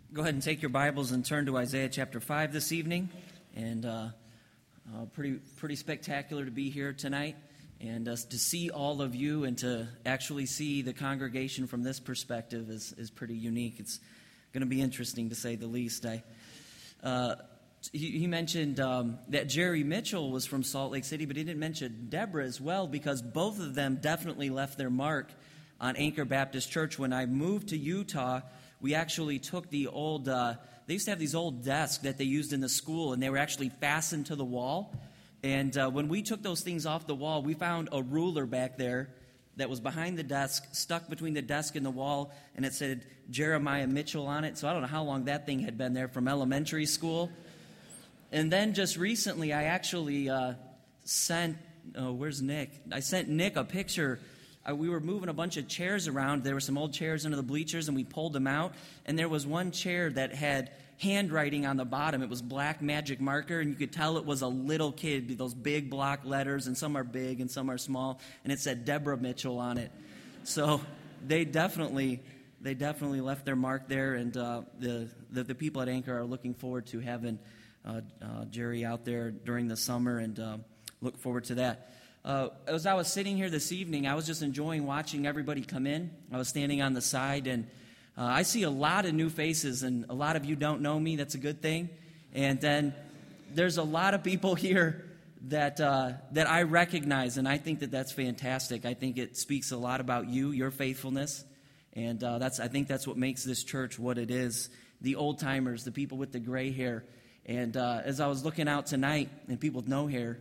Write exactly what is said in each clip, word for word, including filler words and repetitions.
Go ahead and take your Bibles and turn to Isaiah chapter five this evening. And uh, uh, pretty pretty spectacular to be here tonight and uh, to see all of you and to actually see the congregation from this perspective is, is pretty unique. It's going to be interesting to say the least. I uh, he, he mentioned um, that Jerry Mitchell was from Salt Lake City, but he didn't mention Deborah as well because both of them definitely left their mark on Anchor Baptist Church. When I moved to Utah, we actually took the old, uh, they used to have these old desks that they used in the school, and they were actually fastened to the wall. And uh, when we took those things off the wall, we found a ruler back there that was behind the desk, stuck between the desk and the wall, and it said Jeremiah Mitchell on it. So I don't know how long that thing had been there from elementary school. And then just recently, I actually uh, sent, oh, where's Nick? I sent Nick a picture. Uh, we were moving a bunch of chairs around. There were some old chairs under the bleachers, and we pulled them out. And there was one chair that had handwriting on the bottom. It was black magic marker, and you could tell it was a little kid, those big block letters, and some are big and some are small. And it said Deborah Mitchell on it. So they definitely they definitely left their mark there, and uh, the, the, the people at Anchor are looking forward to having uh, uh, Jerry out there during the summer, and uh, look forward to that. Uh, as I was sitting here this evening, I was just enjoying watching everybody come in. I was standing on the side, and uh, I see a lot of new faces, and a lot of you don't know me. That's a good thing. And then there's a lot of people here that uh, that I recognize, and I think that that's fantastic. I think it speaks a lot about you, your faithfulness, and uh, that's I think that's what makes this church what it is. The old-timers, the people with the gray hair. And uh, as I was looking out tonight, and people with no hair,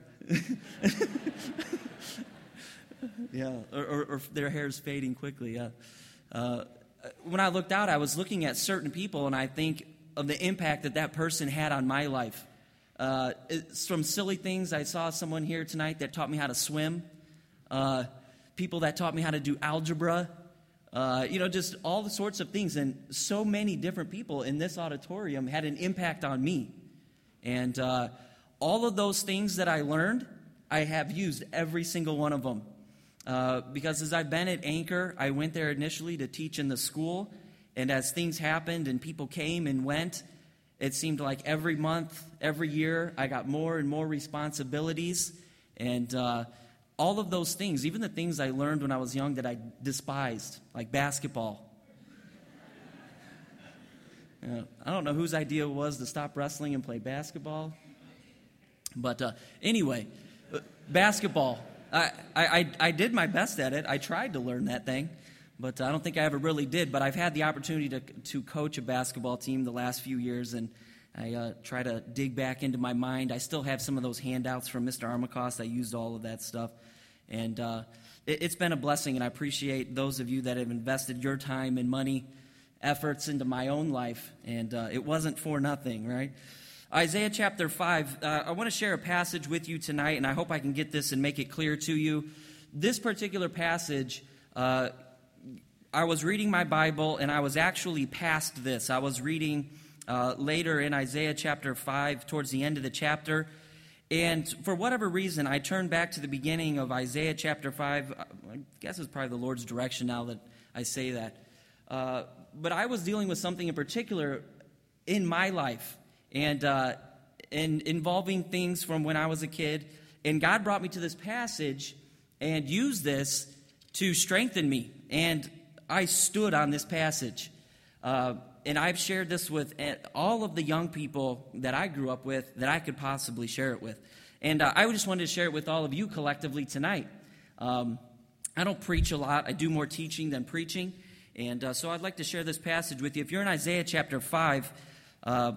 yeah, or, or, or their hair is fading quickly. Yeah. Uh, when I looked out, I was looking at certain people, and I think of the impact that that person had on my life. Uh, it's from silly things. I saw someone here tonight that taught me how to swim. Uh, people that taught me how to do algebra. Uh, you know, just all the sorts of things. And so many different people in this auditorium had an impact on me. And uh, all of those things that I learned, I have used every single one of them. Uh, because as I've been at Anchor, I went there initially to teach in the school. And as things happened and people came and went, it seemed like every month, every year, I got more and more responsibilities. And uh, all of those things, even the things I learned when I was young that I despised, like basketball. Uh, I don't know whose idea it was to stop wrestling and play basketball. But uh, anyway, uh, basketball. I, I, I did my best at it. I tried to learn that thing, but I don't think I ever really did. But I've had the opportunity to to coach a basketball team the last few years, and I uh, try to dig back into my mind. I still have some of those handouts from Mister Armacost. I used all of that stuff. And uh, it, it's been a blessing, and I appreciate those of you that have invested your time and money efforts into my own life, and uh, it wasn't for nothing, right? Isaiah chapter five, uh, I want to share a passage with you tonight, and I hope I can get this and make it clear to you. This particular passage, uh, I was reading my Bible, and I was actually past this. I was reading uh, later in Isaiah chapter five, towards the end of the chapter, and for whatever reason, I turned back to the beginning of Isaiah chapter five. I guess it's probably the Lord's direction now that I say that. Uh, but I was dealing with something in particular in my life, and uh, and involving things from when I was a kid. And God brought me to this passage and used this to strengthen me. And I stood on this passage. Uh, and I've shared this with all of the young people that I grew up with that I could possibly share it with. And uh, I just wanted to share it with all of you collectively tonight. Um, I don't preach a lot. I do more teaching than preaching. And uh, so I'd like to share this passage with you. If you're in Isaiah chapter five, uh,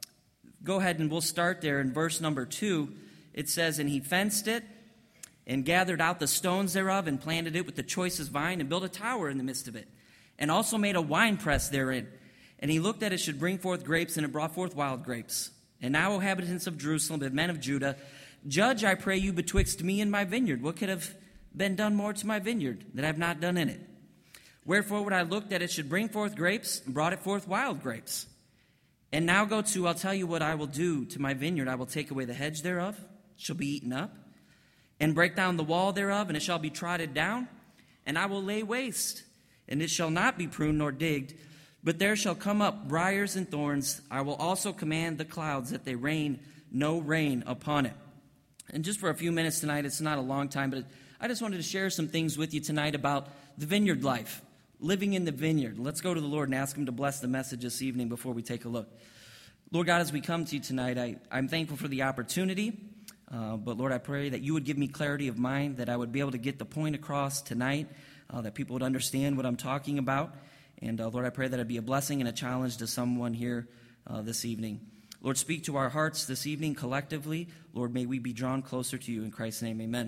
go ahead and we'll start there in verse number two. It says, "And he fenced it and gathered out the stones thereof and planted it with the choicest vine and built a tower in the midst of it, and also made a winepress therein. And he looked that it should bring forth grapes, and it brought forth wild grapes. And now, O inhabitants of Jerusalem, and men of Judah, judge, I pray you, betwixt me and my vineyard. What could have been done more to my vineyard that I have not done in it? Wherefore would I look that it should bring forth grapes, and brought it forth wild grapes? And now go to, I'll tell you what I will do to my vineyard. I will take away the hedge thereof, it shall be eaten up, and break down the wall thereof, and it shall be trodden down. And I will lay waste, and it shall not be pruned nor digged, But there shall come up briars and thorns. I will also command the clouds that they rain no rain upon it. And just for a few minutes tonight, it's not a long time, but I just wanted to share some things with you tonight about the vineyard life, living in the vineyard. Let's go to the Lord and ask him to bless the message this evening before we take a look. Lord God, as we come to you tonight, I, I'm thankful for the opportunity. Uh, but Lord, I pray that you would give me clarity of mind, that I would be able to get the point across tonight, uh, that people would understand what I'm talking about. And uh, Lord, I pray that it'd be a blessing and a challenge to someone here uh, this evening. Lord, speak to our hearts this evening collectively. Lord, may we be drawn closer to you. In Christ's name, amen.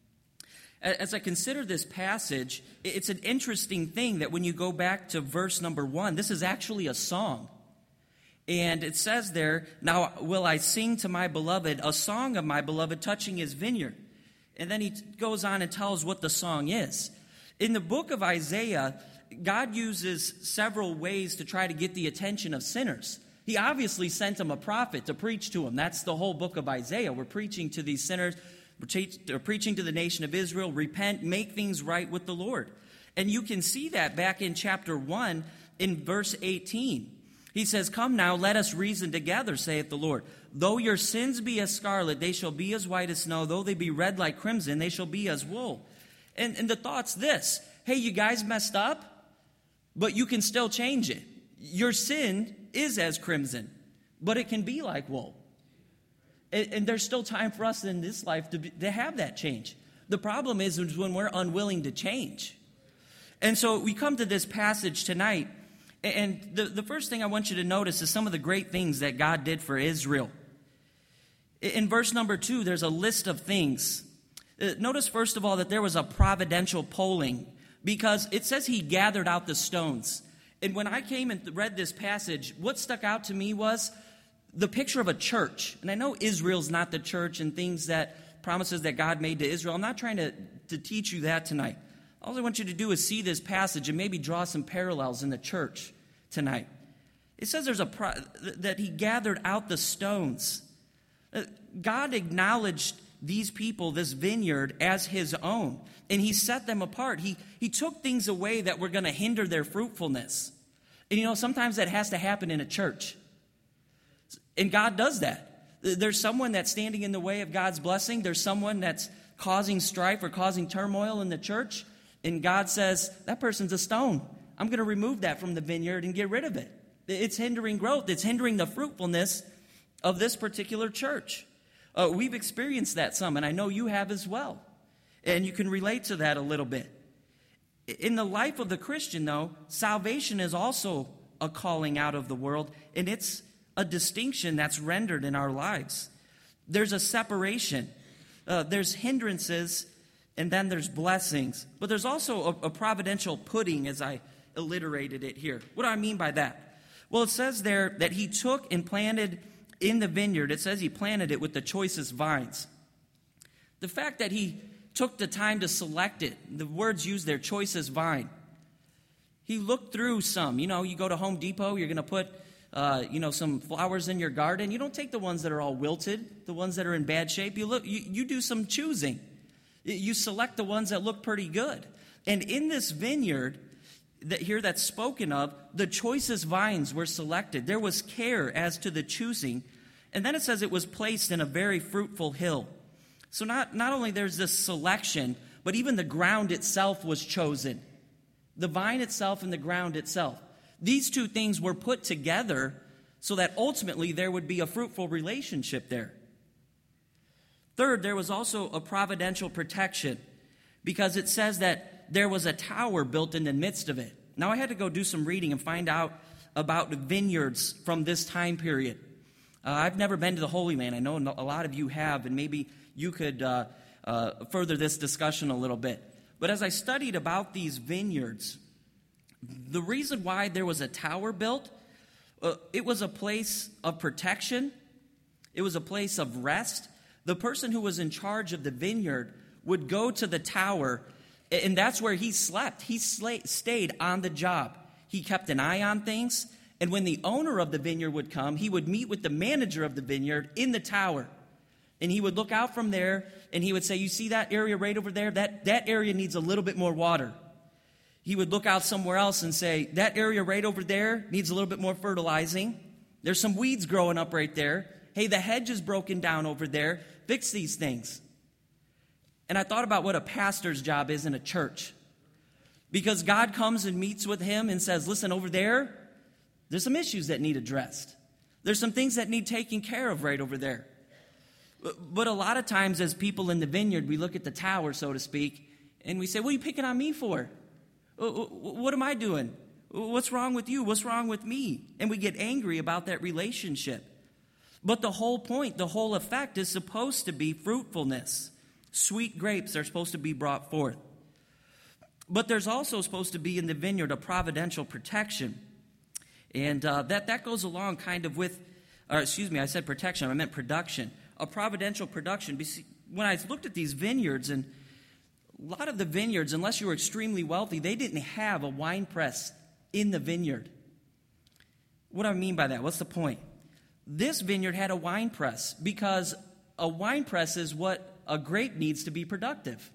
As I consider this passage, it's an interesting thing that when you go back to verse number one, this is actually a song. And it says there, now will I sing to my beloved a song of my beloved touching his vineyard. And then he goes on and tells what the song is. In the book of Isaiah, God uses several ways to try to get the attention of sinners. He obviously sent him a prophet to preach to them. That's the whole book of Isaiah. We're preaching to these sinners. We're, te- we're preaching to the nation of Israel. Repent, make things right with the Lord. And you can see that back in chapter one in verse eighteen. He says, come now, let us reason together, saith the Lord. Though your sins be as scarlet, they shall be as white as snow. Though they be red like crimson, they shall be as wool. And, and the thought's this. Hey, you guys messed up, but you can still change it. Your sin is as crimson, but it can be like wool. And, and there's still time for us in this life to, be, to have that change. The problem is, is when we're unwilling to change. And so we come to this passage tonight, and the, the first thing I want you to notice is some of the great things that God did for Israel. In verse number two, there's a list of things. Notice, first of all, that there was a providential polling, because it says he gathered out the stones. And when I came and read this passage, what stuck out to me was the picture of a church. And I know Israel's not the church and things that promises that God made to Israel. I'm not trying to, to teach you that tonight. All I want you to do is see this passage and maybe draw some parallels in the church tonight. It says there's a pro- that he gathered out the stones. God acknowledged these people, this vineyard, as his own. And he set them apart. He, he took things away that were going to hinder their fruitfulness. And you know, sometimes that has to happen in a church. And God does that. There's someone that's standing in the way of God's blessing. There's someone that's causing strife or causing turmoil in the church. And God says, that person's a stone. I'm going to remove that from the vineyard and get rid of it. It's hindering growth. It's hindering the fruitfulness of this particular church. Uh, we've experienced that some, and I know you have as well. And you can relate to that a little bit. In the life of the Christian, though, salvation is also a calling out of the world, and it's a distinction that's rendered in our lives. There's a separation. Uh, there's hindrances, and then there's blessings. But there's also a, a providential putting, as I alliterated it here. What do I mean by that? Well, it says there that he took and planted in the vineyard. It says he planted it with the choicest vines. The fact that he took the time to select it, the words used there, choicest vine. He looked through some. You know, you go to Home Depot, you're going to put, uh, you know, some flowers in your garden. You don't take the ones that are all wilted, the ones that are in bad shape. You look, you, you do some choosing. You select the ones that look pretty good. And in this vineyard that here that's spoken of, the choicest vines were selected. There was care as to the choosing. And then it says it was placed in a very fruitful hill. So not, not only there's this selection, but even the ground itself was chosen. The vine itself and the ground itself. These two things were put together so that ultimately there would be a fruitful relationship there. Third, there was also a providential protection, because it says that there was a tower built in the midst of it. Now, I had to go do some reading and find out about the vineyards from this time period. Uh, I've never been to the Holy Land. I know a lot of you have, and maybe you could uh, uh, further this discussion a little bit. But as I studied about these vineyards, the reason why there was a tower built, uh, it was a place of protection. It was a place of rest. The person who was in charge of the vineyard would go to the tower, and that's where he slept. He sla- stayed on the job. He kept an eye on things. And when the owner of the vineyard would come, he would meet with the manager of the vineyard in the tower. And he would look out from there, and he would say, you see that area right over there? That, that area needs a little bit more water. he would look out somewhere else and say, that area right over there needs a little bit more fertilizing. There's some weeds growing up right there. Hey, the hedge is broken down over there. Fix these things. And I thought about what a pastor's job is in a church. Because God comes and meets with him and says, listen, over there, there's some issues that need addressed. There's some things that need taken care of right over there. But a lot of times as people in the vineyard, we look at the tower, so to speak, and we say, what are you picking on me for? What am I doing? What's wrong with you? What's wrong with me? And we get angry about that relationship. But the whole point, the whole effect is supposed to be fruitfulness. Sweet grapes are supposed to be brought forth. But there's also supposed to be in the vineyard a providential protection. And uh, that, that goes along kind of with, or excuse me, I said protection, I meant production. A providential production. When I looked at these vineyards, and a lot of the vineyards, unless you were extremely wealthy, they didn't have a wine press in the vineyard. What do I mean by that? What's the point? This vineyard had a wine press because a wine press is what a grape needs to be productive.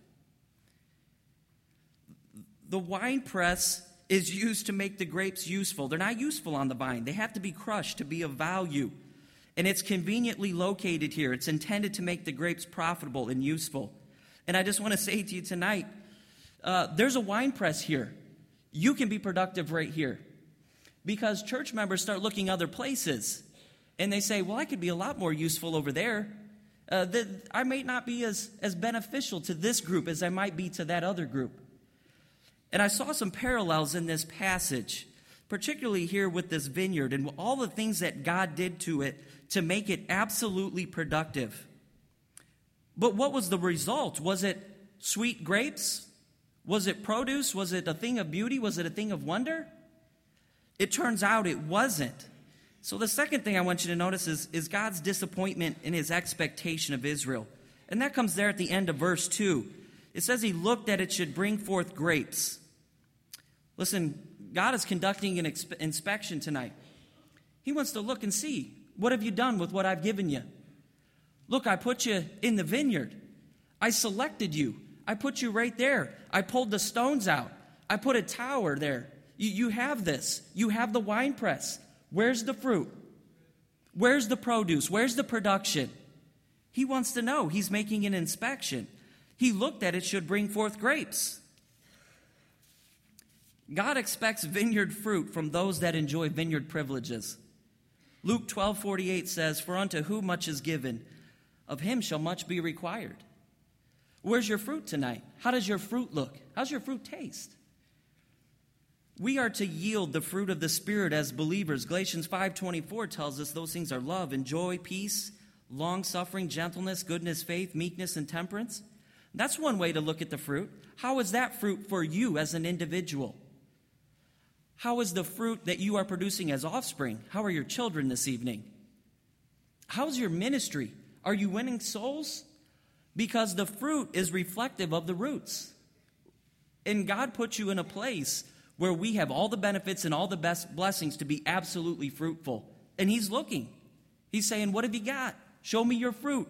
The wine press is used to make the grapes useful. They're not useful on the vine. They have to be crushed to be of value. And it's conveniently located here. It's intended to make the grapes profitable and useful. And I just want to say to you tonight, uh, there's a wine press here. You can be productive right here. Because church members start looking other places. And they say, well, I could be a lot more useful over there. Uh, that I may not be as, as beneficial to this group as I might be to that other group. And I saw some parallels in this passage, particularly here with this vineyard and all the things that God did to it to make it absolutely productive. But what was the result? Was it sweet grapes? Was it produce? Was it a thing of beauty? Was it a thing of wonder? It turns out it wasn't. So the second thing I want you to notice is, is God's disappointment in his expectation of Israel. And that comes there at the end of verse two. It says he looked that it should bring forth grapes. Listen, God is conducting an exp- inspection tonight. He wants to look and see, what have you done with what I've given you? Look, I put you in the vineyard. I selected you. I put you right there. I pulled the stones out. I put a tower there. You, you have this. You have the wine press. Where's the fruit? Where's the produce? Where's the production? He wants to know. He's making an inspection. He looked at it should bring forth grapes. God expects vineyard fruit from those that enjoy vineyard privileges. Luke twelve forty-eight says, for unto whom much is given, of him shall much be required. Where's your fruit tonight? How does your fruit look? How's your fruit taste? We are to yield the fruit of the Spirit as believers. Galatians five twenty-four tells us those things are love and joy, peace, long-suffering, gentleness, goodness, faith, meekness, and temperance. That's one way to look at the fruit. How is that fruit for you as an individual? How is the fruit that you are producing as offspring? How are your children this evening? How's your ministry? Are you winning souls? Because the fruit is reflective of the roots. And God put you in a place where we have all the benefits and all the best blessings to be absolutely fruitful. And he's looking. He's saying, what have you got? Show me your fruit.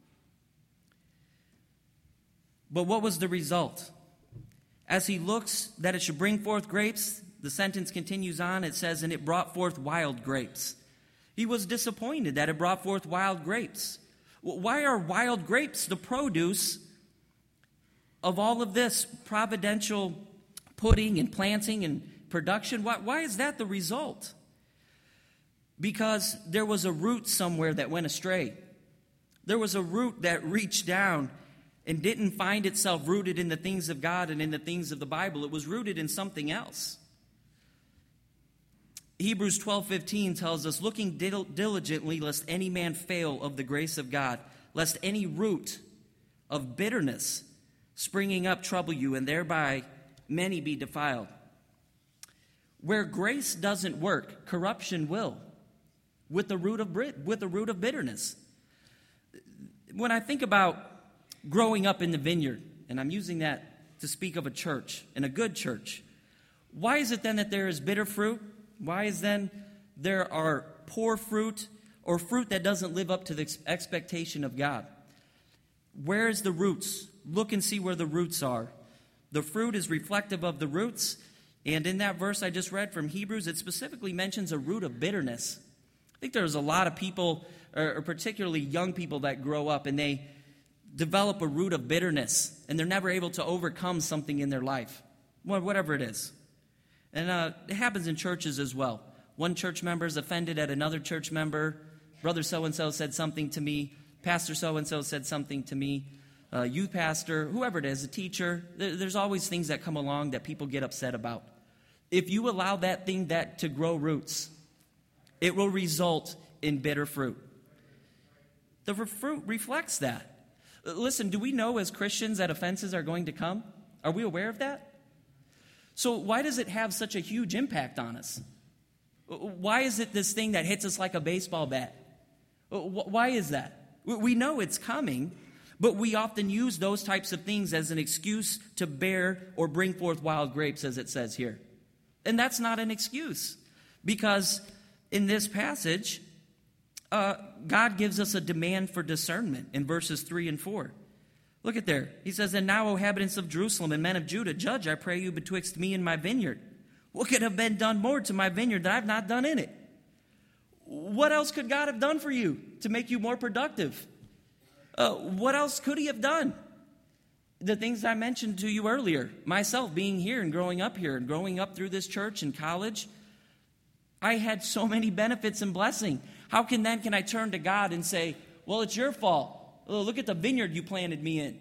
But what was the result? As he looks that it should bring forth grapes, the sentence continues on. It says, and it brought forth wild grapes. He was disappointed that it brought forth wild grapes. Why are wild grapes the produce of all of this providential putting and planting and production? Why, why is that the result? Because there was a root somewhere that went astray. There was a root that reached down and didn't find itself rooted in the things of God and in the things of the Bible. It was rooted in something else. Hebrews twelve fifteen tells us, looking dil- diligently lest any man fail of the grace of God, lest any root of bitterness springing up trouble you, and thereby many be defiled. Where grace doesn't work, corruption will, with the root of with the root of bitterness. When I think about growing up in the vineyard, and I'm using that to speak of a church, and a good church, why is it then that there is bitter fruit? Why is then there are poor fruit or fruit that doesn't live up to the expectation of God? Where is the roots? Look and see where the roots are. The fruit is reflective of the roots, And in that verse I just read from Hebrews, it specifically mentions a root of bitterness. I think there's a lot of people, or particularly young people, that grow up and they develop a root of bitterness, and they're never able to overcome something in their life, whatever it is. And uh, it happens in churches as well. One church member is offended at another church member. Brother so-and-so said something to me. Pastor so-and-so said something to me. Uh, youth pastor, whoever it is, a teacher. There, there's always things that come along that people get upset about. If you allow that thing that to grow roots, it will result in bitter fruit. The fruit reflects that. Listen, do we know as Christians that offenses are going to come? Are we aware of that? So why does it have such a huge impact on us? Why is it this thing that hits us like a baseball bat? Why is that? We know it's coming, but we often use those types of things as an excuse to bear or bring forth wild grapes, as it says here. And that's not an excuse, because in this passage, uh, God gives us a demand for discernment in verses three and four. Look at there. He says, "And now, O inhabitants of Jerusalem and men of Judah, judge, I pray you, betwixt me and my vineyard. What could have been done more to my vineyard that I've not done in it?" What else could God have done for you to make you more productive? Uh, what else could he have done? The things I mentioned to you earlier, myself being here and growing up here and growing up through this church and college, I had so many benefits and blessing. How can then can I turn to God and say, well, it's your fault. Oh, look at the vineyard you planted me in.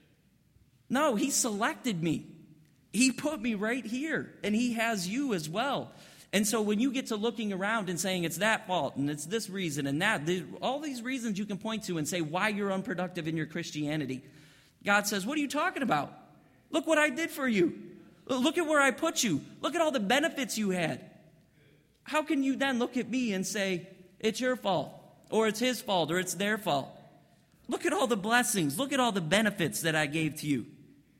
No, he selected me. He put me right here, and he has you as well. And so when you get to looking around and saying it's that fault and it's this reason and that, all these reasons you can point to and say why you're unproductive in your Christianity, God says, what are you talking about? Look what I did for you. Look at where I put you. Look at all the benefits you had. How can you then look at me and say it's your fault, or it's his fault, or it's their fault? Look at all the blessings. Look at all the benefits that I gave to you.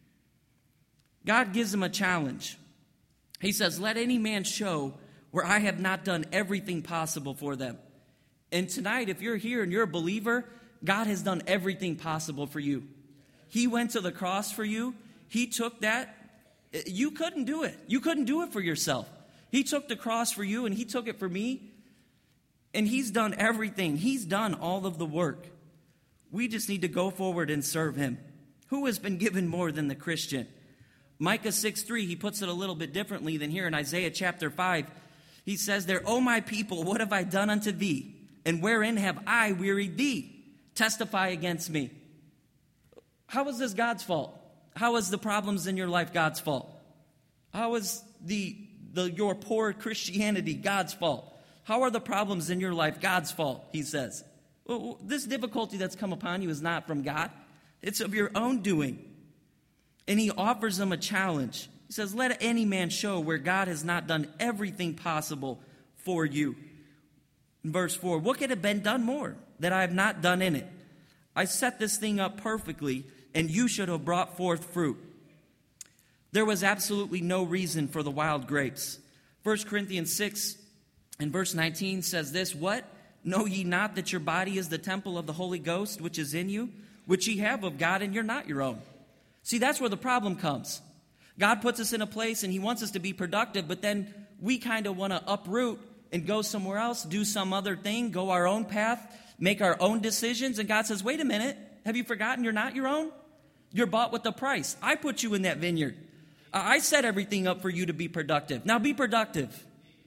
God gives him a challenge. He says, let any man show where I have not done everything possible for them. And tonight, if you're here and you're a believer, God has done everything possible for you. He went to the cross for you. He took that. You couldn't do it. You couldn't do it for yourself. He took the cross for you, and he took it for me. And he's done everything. He's done all of the work. We just need to go forward and serve him. Who has been given more than the Christian? Micah six three, he puts it a little bit differently than here in Isaiah chapter five. He says there, O my people, what have I done unto thee? And wherein have I wearied thee? Testify against me. How is this God's fault? How is the problems in your life God's fault? How is the, the your poor Christianity God's fault? How are the problems in your life God's fault, he says? Well, this difficulty that's come upon you is not from God. It's of your own doing. And he offers them a challenge. He says, let any man show where God has not done everything possible for you. In verse four, what could have been done more that I have not done in it? I set this thing up perfectly, and you should have brought forth fruit. There was absolutely no reason for the wild grapes. First Corinthians six and verse nineteen says this, what? Know ye not that your body is the temple of the Holy Ghost, which is in you, which ye have of God, and you're not your own? See, that's where the problem comes. God puts us in a place, and he wants us to be productive, but then we kind of want to uproot and go somewhere else, do some other thing, go our own path, make our own decisions. And God says, wait a minute, have you forgotten you're not your own? You're bought with a price. I put you in that vineyard. I set everything up for you to be productive. Now be productive.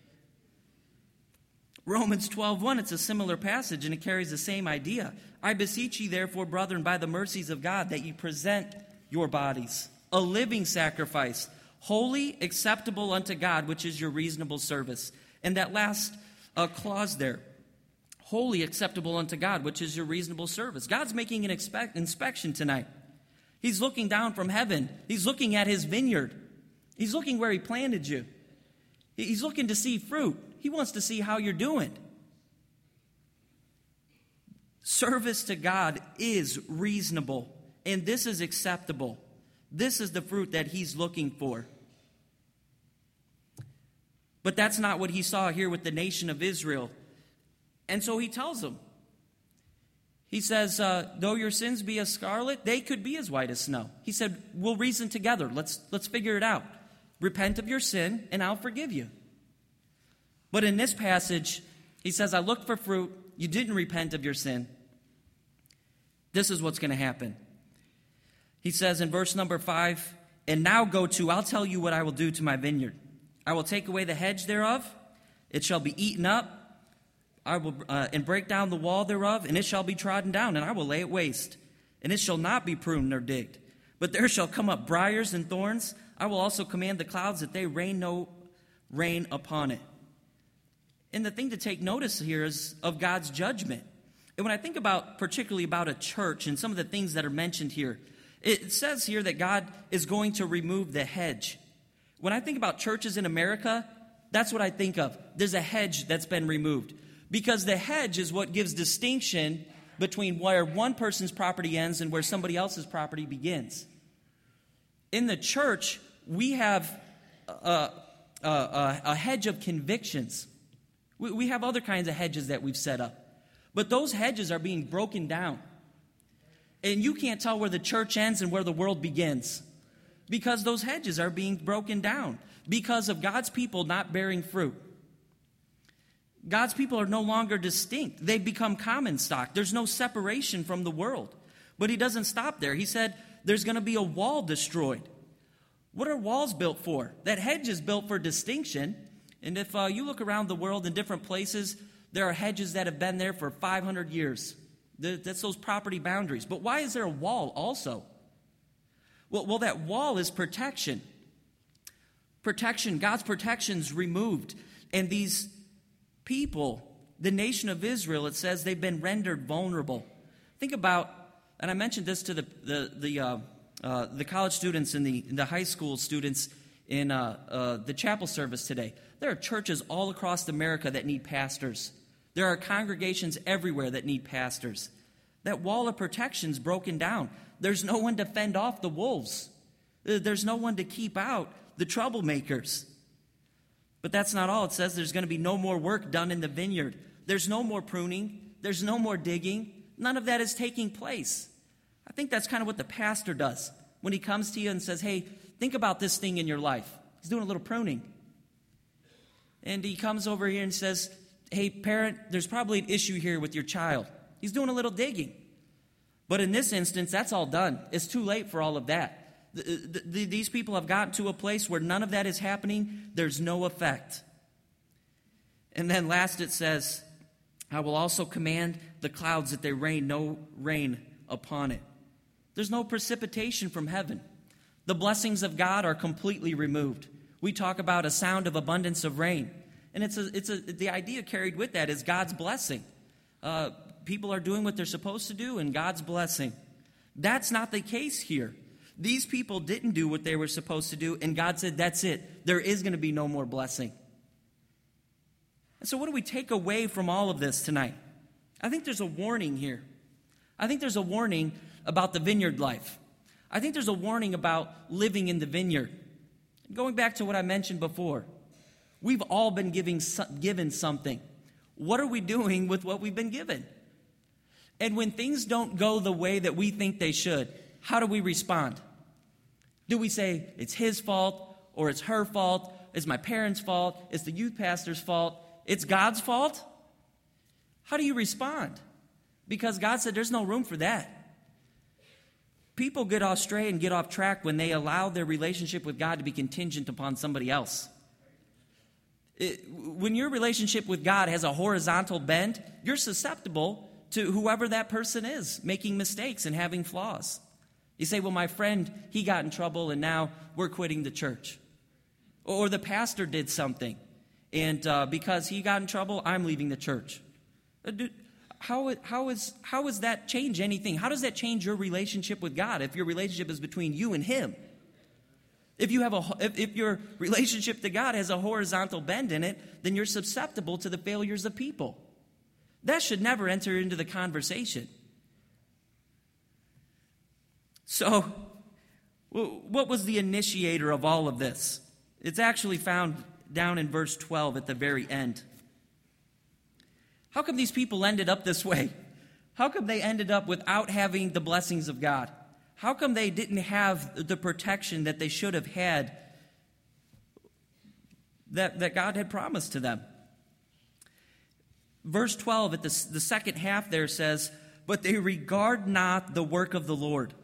Romans twelve one, it's a similar passage, and it carries the same idea. I beseech ye, therefore, brethren, by the mercies of God, that ye present your bodies a living sacrifice, holy, acceptable unto God, which is your reasonable service. And that last uh, clause there, holy, acceptable unto God, which is your reasonable service. God's making an expect- inspection tonight. He's looking down from heaven. He's looking at his vineyard. He's looking where he planted you. He's looking to see fruit. He wants to see how you're doing. Service to God is reasonable, and this is acceptable. This is the fruit that he's looking for. But that's not what he saw here with the nation of Israel. And so he tells them. He says, uh, though your sins be as scarlet, they could be as white as snow. He said, we'll reason together. Let's, let's figure it out. repent of your sin, and I'll forgive you. But in this passage, he says, I looked for fruit. You didn't repent of your sin. This is what's going to happen. He says in verse number five, and now go to, I'll tell you what I will do to my vineyard. I will take away the hedge thereof. It shall be eaten up. I will uh, and break down the wall thereof, and it shall be trodden down, and I will lay it waste. And it shall not be pruned nor digged. But there shall come up briars and thorns. I will also command the clouds that they rain no rain upon it. And the thing to take notice here is of God's judgment. And when I think about, particularly about a church and some of the things that are mentioned here, it says here that God is going to remove the hedge. When I think about churches in America, that's what I think of. There's a hedge that's been removed. Because the hedge is what gives distinction between where one person's property ends and where somebody else's property begins. In the church, we have a, a, a, a hedge of convictions. We, we have other kinds of hedges that we've set up. But those hedges are being broken down. And you can't tell where the church ends and where the world begins. Because those hedges are being broken down. Because of God's people not bearing fruit. God's people are no longer distinct. They've become common stock. There's no separation from the world. But he doesn't stop there. He said there's going to be a wall destroyed. What are walls built for? That hedge is built for distinction. And if uh, you look around the world in different places, there are hedges that have been there for five hundred years. That's those property boundaries. But why is there a wall also? Well, well, that wall is protection. Protection. God's protection's removed. And these people, the nation of Israel, it says they've been rendered vulnerable. Think about, and I mentioned this to the the the, uh, uh, the college students and the, the high school students in uh, uh, the chapel service today. There are churches all across America that need pastors. There are congregations everywhere that need pastors. That wall of protection's broken down. There's no one to fend off the wolves. There's no one to keep out the troublemakers. But that's not all. It says there's going to be no more work done in the vineyard. There's no more pruning. There's no more digging. None of that is taking place. I think that's kind of what the pastor does when he comes to you and says, hey, think about this thing in your life. He's doing a little pruning. And he comes over here and says, hey, parent, there's probably an issue here with your child. He's doing a little digging. But in this instance, that's all done. It's too late for all of that. The, the, the, these people have gotten to a place where none of that is happening. There's no effect. And then last it says, I will also command the clouds that they rain no rain upon it. There's no precipitation from heaven. The blessings of God are completely removed. We talk about a sound of abundance of rain. And it's a, it's a, the idea carried with that is God's blessing. Uh, people are doing what they're supposed to do and God's blessing. That's not the case here. These people didn't do what they were supposed to do, and God said, that's it. There is going to be no more blessing. And so what do we take away from all of this tonight? I think there's a warning here. I think there's a warning about the vineyard life. I think there's a warning about living in the vineyard. Going back to what I mentioned before, we've all been giving, given something. What are we doing with what we've been given? And when things don't go the way that we think they should, how do we respond? Do we say, it's his fault, or it's her fault, it's my parents' fault, it's the youth pastor's fault, it's God's fault? How do you respond? Because God said there's no room for that. People get astray and get off track when they allow their relationship with God to be contingent upon somebody else. It, when your relationship with God has a horizontal bend, you're susceptible to whoever that person is, making mistakes and having flaws. You say, well, my friend, he got in trouble and now we're quitting the church. Or the pastor did something, and uh, because he got in trouble, I'm leaving the church. How, how, is, how does that change anything? How does that change your relationship with God if your relationship is between you and him? If, you have a, if, if your relationship to God has a horizontal bend in it, then you're susceptible to the failures of people. That should never enter into the conversation. So, what was the initiator of all of this? It's actually found down in verse twelve at the very end. How come these people ended up this way? How come they ended up without having the blessings of God? How come they didn't have the protection that they should have had that, that God had promised to them. Verse twelve, at the, the second half there says, "But they regard not the work of the Lord."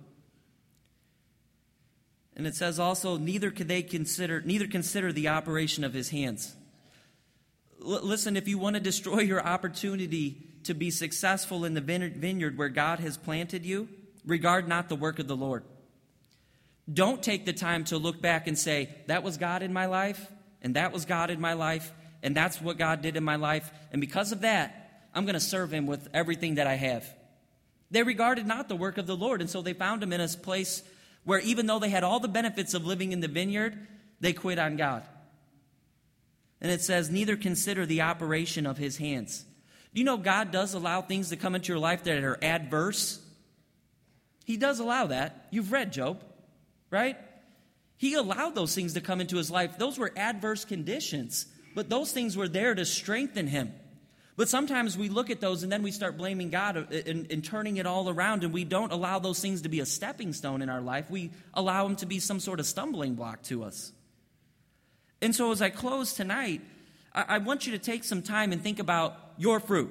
And it says also, neither can they consider, neither consider the operation of his hands. L- listen, if you want to destroy your opportunity to be successful in the vineyard where God has planted you, regard not the work of the Lord. Don't take the time to look back and say, that was God in my life, and that was God in my life, and that's what God did in my life, and because of that, I'm going to serve him with everything that I have. They regarded not the work of the Lord, and so they found him in a place where even though they had all the benefits of living in the vineyard, they quit on God. And it says, neither consider the operation of his hands. Do you know God does allow things to come into your life that are adverse? He does allow that. You've read Job, right? He allowed those things to come into his life. Those were adverse conditions, but those things were there to strengthen him. But sometimes we look at those and then we start blaming God and, and turning it all around, and we don't allow those things to be a stepping stone in our life. We allow them to be some sort of stumbling block to us. And so as I close tonight, I, I want you to take some time and think about your fruit.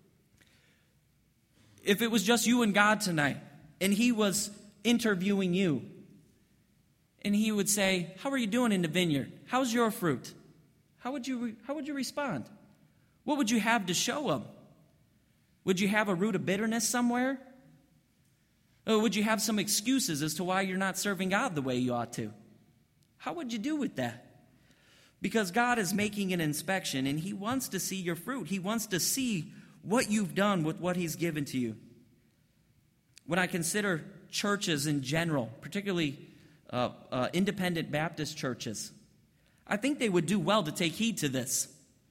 If it was just you and God tonight, and he was interviewing you, and he would say, how are you doing in the vineyard? How's your fruit? How would you, re- how would you respond? What would you have to show him? Would you have a root of bitterness somewhere? Or would you have some excuses as to why you're not serving God the way you ought to? How would you do with that? Because God is making an inspection, and he wants to see your fruit. He wants to see what you've done with what he's given to you. When I consider churches in general, particularly uh, uh, independent Baptist churches, I think they would do well to take heed to this.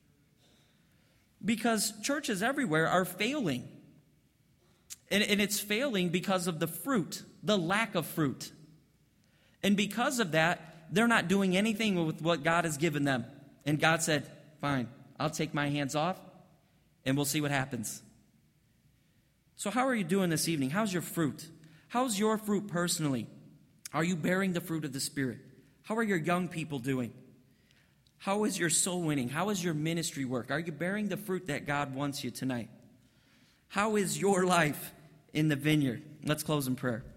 Because churches everywhere are failing. And, and it's failing because of the fruit, the lack of fruit. And because of that, they're not doing anything with what God has given them. And God said, fine, I'll take my hands off, and we'll see what happens. So how are you doing this evening? How's your fruit? How's your fruit personally? Are you bearing the fruit of the Spirit? How are your young people doing? How is your soul winning? How is your ministry work? Are you bearing the fruit that God wants you tonight? How is your life in the vineyard? Let's close in prayer.